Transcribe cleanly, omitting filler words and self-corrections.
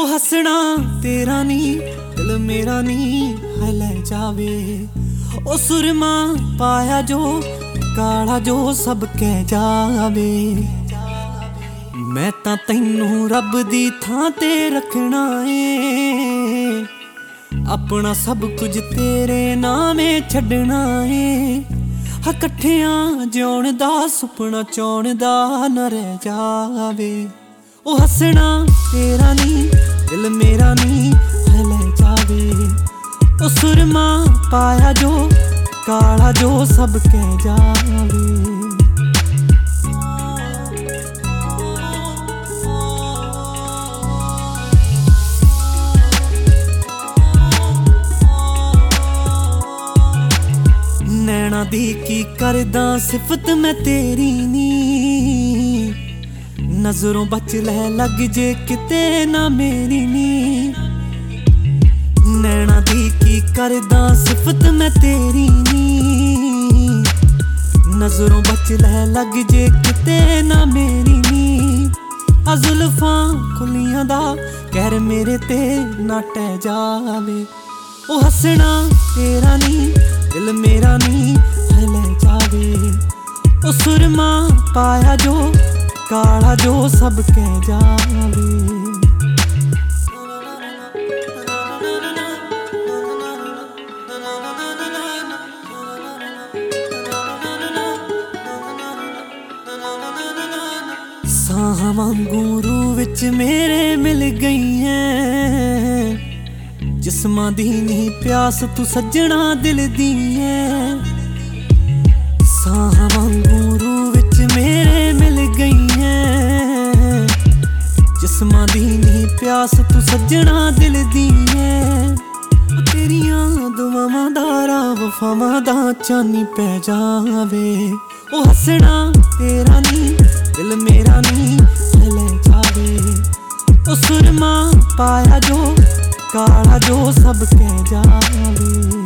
ओ हसना तेरा नी दिल मेरा नी है ले जावे। ओ सुरमा पाया जो काला जो सब कह जावे। मैं तां तैनू रब दी थां ते रखना है, अपना सब कुछ तेरे नामे छड्डना है। हाँ कट्ठियां जिउण दा सुपना चाहुण दा न रह जावे। ओ हसना तेरा नी दिल मेरा नी है ले जावे। ओ सुरमा पाया जो काला जो सब कह जावे। नैना दी की करदा सिफत मैं तेरी नी, नजरों बच ले लग जे किते ना मेरी नी। नैना दी की करदा सिफत मैं तेरी नी, नजरों बच ले लग जे किते ना मेरी नी। जुल्फां खुलियां दा कहर मेरे ते ना टह जावे। ओ हसना तेरा नी दिल मेरा नी है ले जावे। ओ सुरमा पाया जो काला जो सब कह जावे। साह वांगू रूह विच मेरे मिल गई है, जिस्मां दी नहीं प्यास तू सजना दिल दी है। साह वांगू रूह विच मेरे मिल गई है, जिस्मां दी नहीं प्यास तू सजना दिल दी है। तेरियां दुआवां दा राह वफावां दा चानी पै जावे। ओ हसना तेरा नी दिल मेरा नी है ले जावे। ओ सुरमा पाया जो काला जो सब कह जावे।